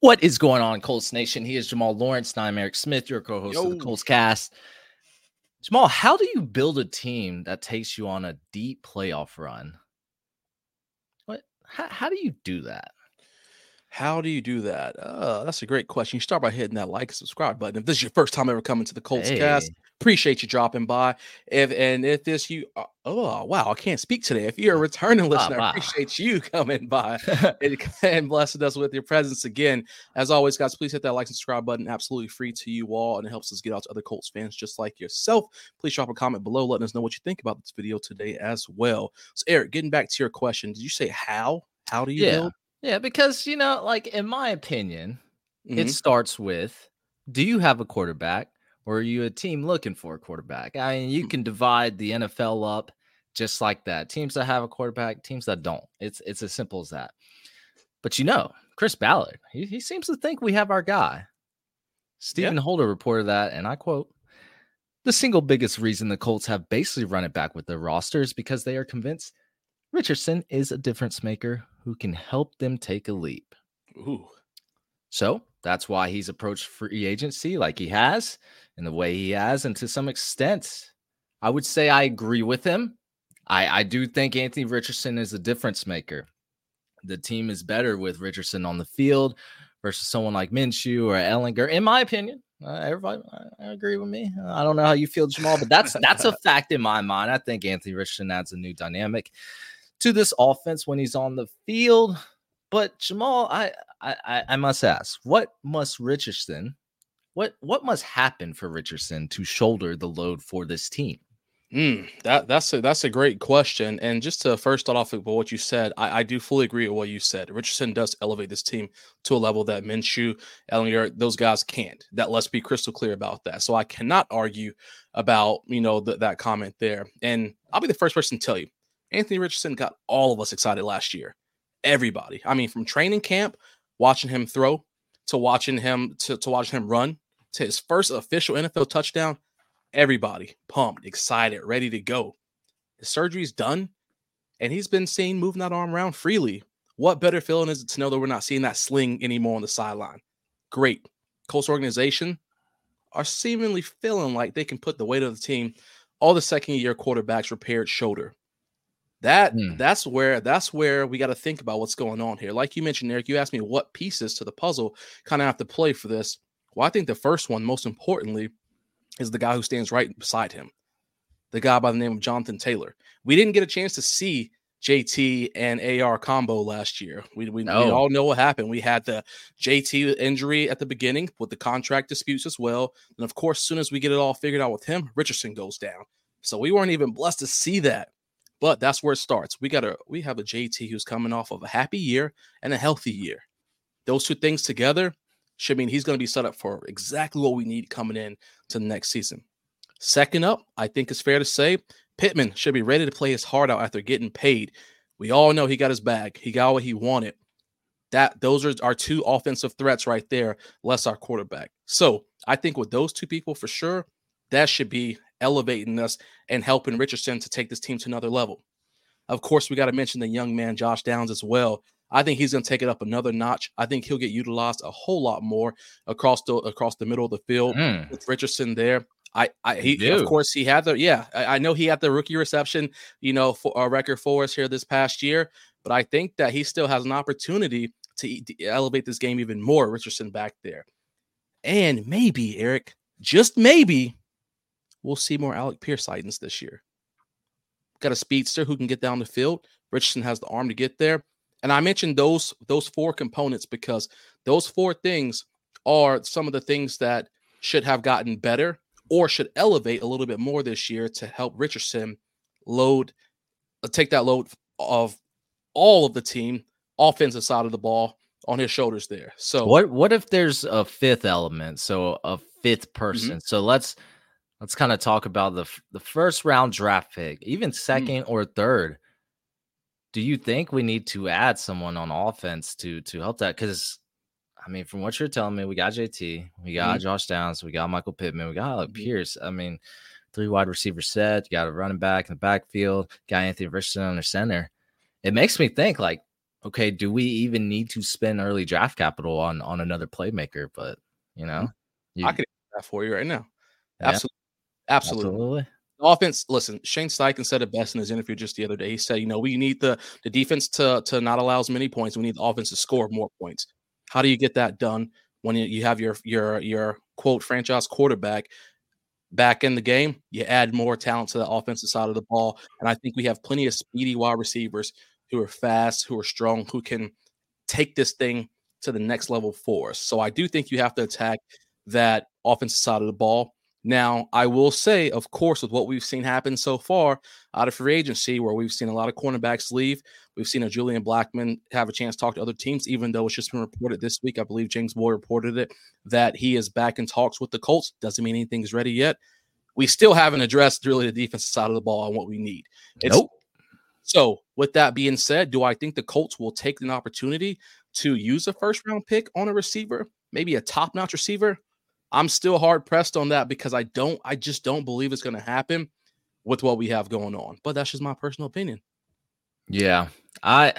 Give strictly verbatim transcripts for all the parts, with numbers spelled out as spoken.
What is going on, Colts Nation? He is Jamal Lawrence, and I'm Eric Smith, your co-host Yo. of the Colts Cast. Jamal, how do you build a team that takes you on a deep playoff run? What? How, how do you do that? How do you do that? Uh, that's a great question. You start by hitting that like and subscribe button. If this is your first time ever coming to the Colts Hey. Cast, appreciate you dropping by. If and if this you, uh, oh wow, I can't speak today. If you're a returning listener, wow. I appreciate you coming by and, and blessing us with your presence again. As always, guys, please hit that like and subscribe button. Absolutely free to you all, and it helps us get out to other Colts fans just like yourself. Please drop a comment below, letting us know what you think about this video today as well. So, Eric, getting back to your question, did you say how? How do you yeah. build? Yeah, because, you know, like, in my opinion, Mm-hmm. it starts with, do you have a quarterback, or are you a team looking for a quarterback? I mean, you can divide the N F L up just like that. Teams that have a quarterback, teams that don't. It's it's as simple as that. But, you know, Chris Ballard, he, he seems to think we have our guy. Stephen Yeah. Holder reported that, and I quote, "The single biggest reason the Colts have basically run it back with their roster is because they are convinced Richardson is a difference maker who can help them take a leap." Ooh. So that's why he's approached free agency like he has, in the way he has, and to some extent, I would say I agree with him. I, I do think Anthony Richardson is a difference maker. The team is better with Richardson on the field versus someone like Minshew or Ellinger, in my opinion. Uh, everybody, I, I agree with me. I don't know how you feel, Jamal, but that's that's a fact in my mind. I think Anthony Richardson adds a new dynamic to this offense when he's on the field. But Jamal, I, I I must ask, what must Richardson, what what must happen for Richardson to shoulder the load for this team? Mm, that that's a that's a great question. And just to first start off with what you said, I, I do fully agree with what you said. Richardson does elevate this team to a level that Minshew, Ellinger, those guys can't. That let's be crystal clear about that. So I cannot argue about you know th- that comment there. And I'll be the first person to tell you, Anthony Richardson got all of us excited last year. Everybody. I mean, from training camp, watching him throw, to watching him to, to watching him run, to his first official N F L touchdown. Everybody pumped, excited, ready to go. His surgery's done, and he's been seen moving that arm around freely. What better feeling is it to know that we're not seeing that sling anymore on the sideline? Great. Colts organization are seemingly feeling like they can put the weight of the team on the second-year quarterback's repaired shoulder. That Hmm. that's where that's where we got to think about what's going on here. Like you mentioned, Eric, you asked me what pieces to the puzzle kind of have to play for this. Well, I think the first one, most importantly, is the guy who stands right beside him, the guy by the name of Jonathan Taylor. We didn't get a chance to see J T and A R combo last year. We, we, No. we all know what happened. We had the J T injury at the beginning with the contract disputes as well. And of course, as soon as we get it all figured out with him, Richardson goes down. So we weren't even blessed to see that. But that's where it starts. We got a we have a J T who's coming off of a happy year and a healthy year. Those two things together should mean he's going to be set up for exactly what we need coming in to the next season. Second up, I think it's fair to say Pittman should be ready to play his heart out after getting paid. We all know he got his bag. He got what he wanted. That those are our two offensive threats right there, less our quarterback. So I think with those two people for sure, that should be elevating us and helping Richardson to take this team to another level. Of course, we got to mention the young man, Josh Downs, as well. I think he's going to take it up another notch. I think he'll get utilized a whole lot more across the across the middle of the field Mm. with Richardson there. I, I he You of do. course he had the yeah I, I know he had the rookie reception you know for a record for us here this past year, but I think that he still has an opportunity to, to elevate this game even more. Richardson back there, and maybe Eric, just maybe, we'll see more Alec Pierce sightings this year. Got a speedster who can get down the field. Richardson has the arm to get there. And I mentioned those those four components because those four things are some of the things that should have gotten better or should elevate a little bit more this year to help Richardson load, take that load of all of the team, offensive side of the ball on his shoulders there. So what what if there's a fifth element, so a fifth person? Mm-hmm. So let's let's kind of talk about the the first round draft pick, even second mm. or third. Do you think we need to add someone on offense to to help that? Because I mean, from what you're telling me, we got J T, we got mm-hmm. Josh Downs, we got Michael Pittman, we got Alec mm-hmm. Pierce. I mean, three wide receiver set. You got a running back in the backfield. Got Anthony Richardson on the center. It makes me think, like, okay, do we even need to spend early draft capital on on another playmaker? But you Mhm. know, I you, can answer that for you right now. yeah, Absolutely. Absolutely. absolutely. Offense, listen, Shane Steichen said it best in his interview just the other day. He said, you know, we need the the defense to to not allow as many points. We need the offense to score more points. How do you get that done when you, you have your your your quote franchise quarterback back in the game? You add more talent to the offensive side of the ball. And I think we have plenty of speedy wide receivers who are fast, who are strong, who can take this thing to the next level for us. So I do think you have to attack that offensive side of the ball. Now, I will say, of course, with what we've seen happen so far out of free agency, where we've seen a lot of cornerbacks leave, we've seen a Julian Blackmon have a chance to talk to other teams, even though it's just been reported this week. I believe James Boyd reported it, that he is back in talks with the Colts. Doesn't mean anything's ready yet. We still haven't addressed really the defensive side of the ball and what we need. It's, Nope. So with that being said, do I think the Colts will take an opportunity to use a first round pick on a receiver, maybe a top notch receiver? I'm still hard pressed on that because I don't, I just don't believe it's going to happen with what we have going on. But that's just my personal opinion. Yeah, I.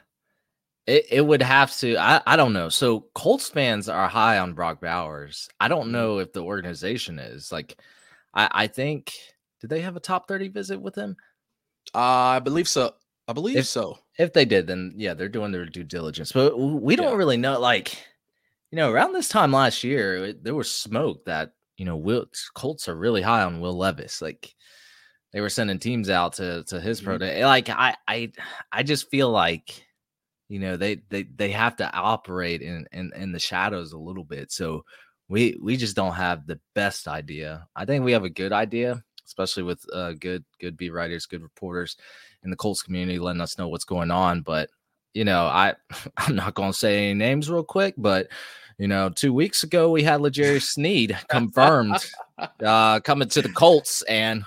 It, it would have to. I, I don't know. So Colts fans are high on Brock Bowers. I don't know if the organization is like. I, I think did they have a top thirty visit with him? Uh, I believe so. I believe If, so. If they did, then yeah, they're doing their due diligence. But we don't Yeah. really know. Like, you know, around this time last year, it, there was smoke that you know, Will Colts are really high on Will Levis. Like, they were sending teams out to to his pro day. Like, I I I just feel like, you know, they they they have to operate in in in the shadows a little bit. So we we just don't have the best idea. I think we have a good idea, especially with uh, good good beat writers, good reporters in the Colts community letting us know what's going on. But you know, I I'm not going to say any names real quick, but you know, two weeks ago we had L'Jarius Sneed confirmed uh, coming to the Colts, and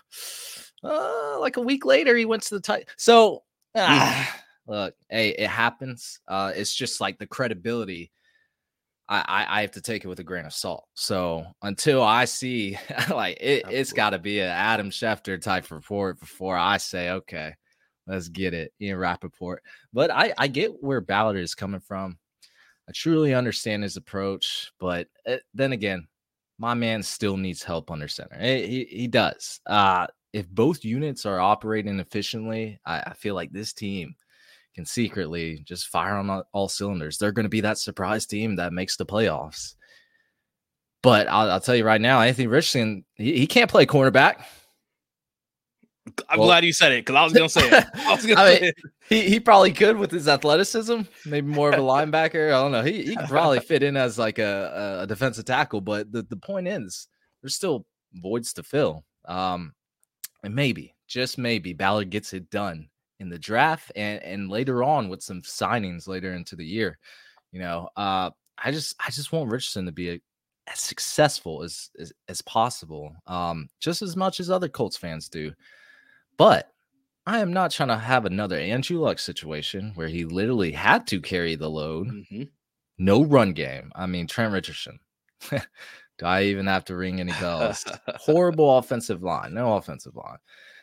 uh, like a week later he went to the tight. So ah, look, hey, it happens. Uh, it's just like the credibility. I, I I have to take it with a grain of salt. So until I see like it, it's got to be an Adam Schefter type report before I say, okay, let's get it. Ian Rappaport. But I, I get where Ballard is coming from. I truly understand his approach. But uh, then again, my man still needs help under center. He, he, he does. Uh, if both units are operating efficiently, I, I feel like this team can secretly just fire on all, all cylinders. They're going to be that surprise team that makes the playoffs. But I'll, I'll tell you right now, Anthony Richardson, he, he can't play cornerback. I'm well, glad you said it because I was going to say it. I was going to say mean, it. He, he probably could with his athleticism, maybe more of a linebacker. I don't know. He, he could probably fit in as like a, a defensive tackle. But the, the point is, there's still voids to fill. Um, and maybe, just maybe, Ballard gets it done in the draft and, and later on with some signings later into the year. You know, uh, I just I just want Richardson to be a, as successful as, as, as possible, um, just as much as other Colts fans do. But I am not trying to have another Andrew Luck situation where he literally had to carry the load. Mm-hmm. No run game. I mean, Trent Richardson. Do I even have to ring any bells? Horrible offensive line. No offensive line.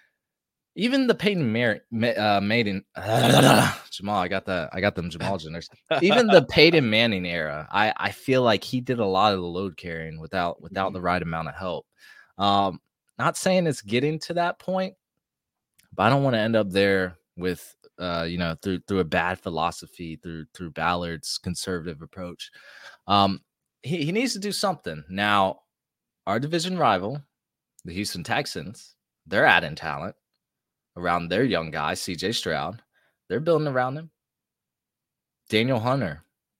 Even the Peyton Mar- uh, Maiden uh, Jamal, I got that. I got them Jamal Jenners. Even the Peyton Manning era, I, I feel like he did a lot of the load carrying without without mm-hmm. the right amount of help. Um, not saying it's getting to that point, but I don't want to end up there with uh, you know, through through a bad philosophy, through through Ballard's conservative approach. Um, he, he needs to do something. Now, our division rival, the Houston Texans, they're adding talent around their young guy, C J Stroud. They're building around him. Daniel Hunter,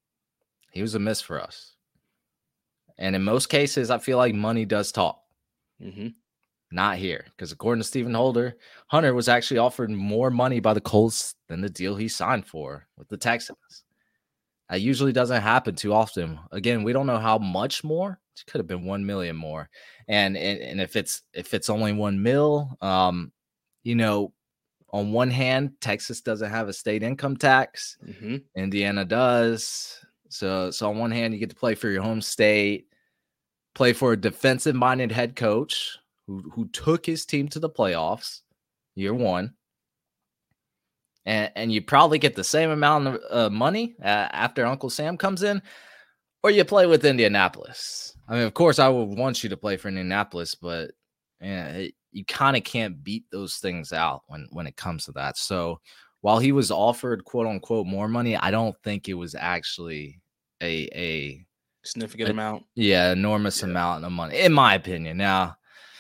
he was a miss for us. And in most cases, I feel like money does talk. Mm-hmm. Not here, because according to Stephen Holder, Hunter was actually offered more money by the Colts than the deal he signed for with the Texans. That usually doesn't happen too often. Again, we don't know how much more. It could have been one million more. And and, and if it's if it's only one mil, um, you know, on one hand, Texas doesn't have a state income tax. Mm-hmm. Indiana does. So, so on one hand, you get to play for your home state, play for a defensive-minded head coach who, who took his team to the playoffs year one. and, and you probably get the same amount of uh, money uh, after Uncle Sam comes in, or you play with Indianapolis. I mean, of course, I would want you to play for Indianapolis, but yeah, it, you kind of can't beat those things out when, when it comes to that. So while he was offered quote unquote more money, I don't think it was actually a a significant a, amount. Yeah, enormous yeah. amount of money, in my opinion. Now,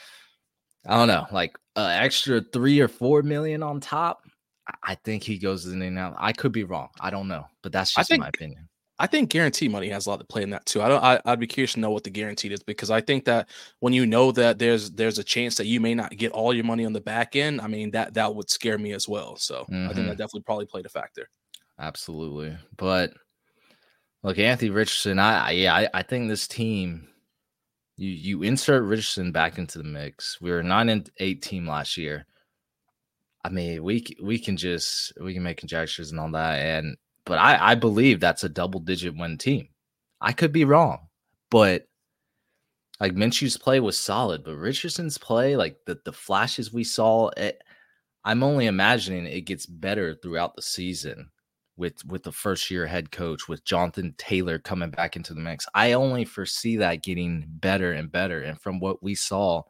I don't know, like an uh, extra three or four million on top. I think he goes in and out. I could be wrong. I don't know, but that's just think, my opinion. I think guarantee money has a lot to play in that too. I don't. I, I'd be curious to know what the guaranteed is, because I think that when you know that there's there's a chance that you may not get all your money on the back end, I mean that that would scare me as well. So mm-hmm. I think that definitely probably played a factor. Absolutely, but look, Anthony Richardson. I, I yeah, I, I think this team. You you insert Richardson back into the mix. We were a nine and eight team last year. I mean, we we can just we can make conjectures and all that, and but I I believe that's a double digit win team. I could be wrong, but like Minshew's play was solid, but Richardson's play, like the the flashes we saw, it, I'm only imagining it gets better throughout the season. With with the first year head coach, with Jonathan Taylor coming back into the mix. I only foresee that getting better and better. And from what we saw,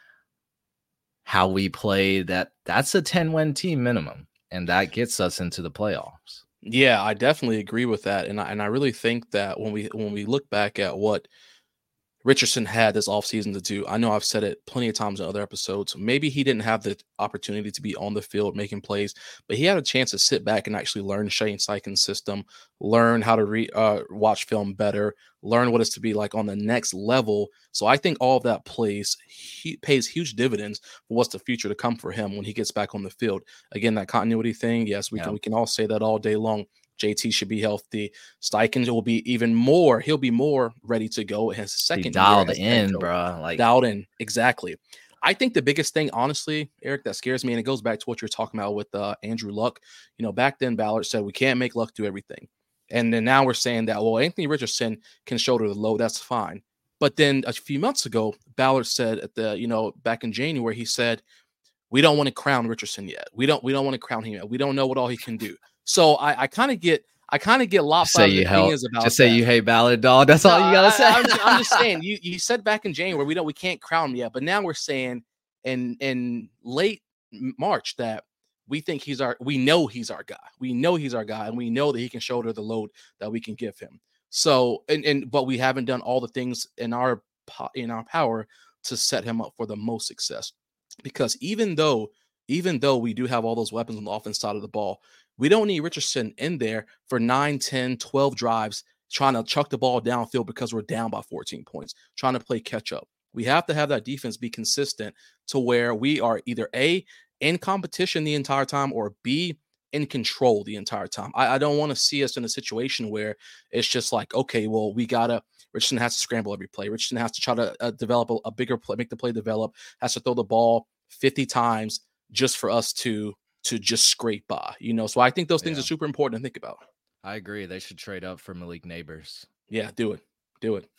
how we played, that that's a ten-win team minimum. And that gets us into the playoffs. Yeah, I definitely agree with that. And I, and I really think that when we when we look back at what Richardson had this offseason to do, I know I've said it plenty of times in other episodes. Maybe he didn't have the opportunity to be on the field making plays, but he had a chance to sit back and actually learn Shane Steichen's system, learn how to re, uh, watch film better, learn what it's to be like on the next level. So I think all of that plays he pays huge dividends for what's the future to come for him when he gets back on the field. Again, that continuity thing, yes, we yeah. can we can all say that all day long. J T should be healthy. Steichen will be even more. He'll be more ready to go in his second he dialed year. in, bro. Like dialed in, exactly. I think the biggest thing, honestly, Eric, that scares me, and it goes back to what you're talking about with uh, Andrew Luck. You know, back then Ballard said we can't make Luck do everything, and then now we're saying that well, Anthony Richardson can shoulder the load. That's fine. But then a few months ago, Ballard said at the you know back in January, he said we don't want to crown Richardson yet. We don't we don't want to crown him yet. We don't know what all he can do. So I, I kind of get, I kind of get lopsided opinions about Just say that. you hate Ballard, dog. That's no, all you gotta say. I, I'm, I'm just saying. You you said back in January we don't we can't crown him yet, but now we're saying in in late March that we think he's our, we know he's our guy. We know he's our guy, and we know that he can shoulder the load that we can give him. So and and but we haven't done all the things in our in our power to set him up for the most success, because even though even though we do have all those weapons on the offense side of the ball, we don't need Richardson in there for nine, ten, twelve drives trying to chuck the ball downfield because we're down by fourteen points, trying to play catch up. We have to have that defense be consistent to where we are either A, in competition the entire time, or B, in control the entire time. I, I don't want to see us in a situation where it's just like, okay, well, we got to, Richardson has to scramble every play. Richardson has to try to uh, develop a, a bigger play, make the play develop, has to throw the ball fifty times just for us to to just scrape by, you know? So I think those things yeah. are super important to think about. I agree. They should trade up for Malik Neighbors. Yeah, do it. Do it.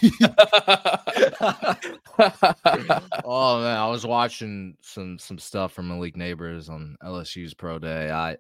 Oh man, I was watching some some stuff from Malik Neighbors on L S U's Pro Day. I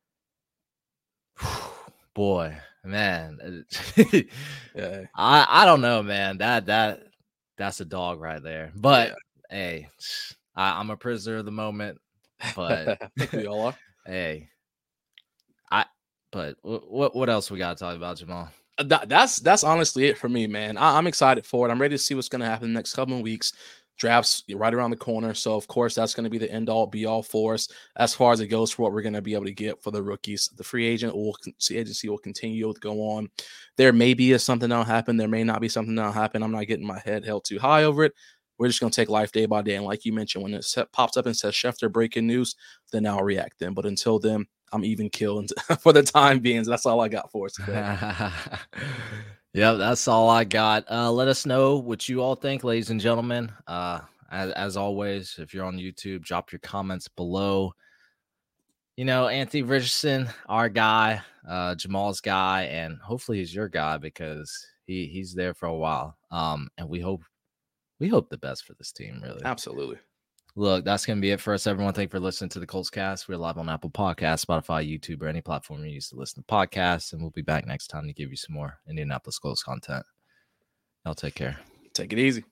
boy, man. yeah. I I don't know, man. That that that's a dog right there. But yeah. hey, I, I'm a prisoner of the moment. But I think we all are. Hey, I. But what what else we got to talk about, Jamal? That, that's that's honestly it for me, man. I, I'm excited for it. I'm ready to see what's going to happen in the next couple of weeks. Drafts right around the corner, so of course that's going to be the end all be all for us as far as it goes for what we're going to be able to get for the rookies. The free agent will agency will continue to go on. There may be a something that'll happen. There may not be something that'll happen. I'm not getting my head held too high over it. We're just going to take life day by day. And like you mentioned, when it set, pops up and says Schefter breaking news, then I'll react then. But until then, I'm even killed for the time being. That's all I got for us today. Yep, that's all I got. Uh, let us know what you all think, ladies and gentlemen. Uh, as, as always, if you're on YouTube, drop your comments below. You know, Anthony Richardson, our guy, uh, Jamal's guy, and hopefully he's your guy because he he's there for a while. Um, and we hope we hope the best for this team, really. Absolutely. Look, that's going to be it for us, everyone. Thank you for listening to the Colts Cast. We're live on Apple Podcasts, Spotify, YouTube, or any platform you use to listen to podcasts. And we'll be back next time to give you some more Indianapolis Colts content. Y'all take care. Take it easy.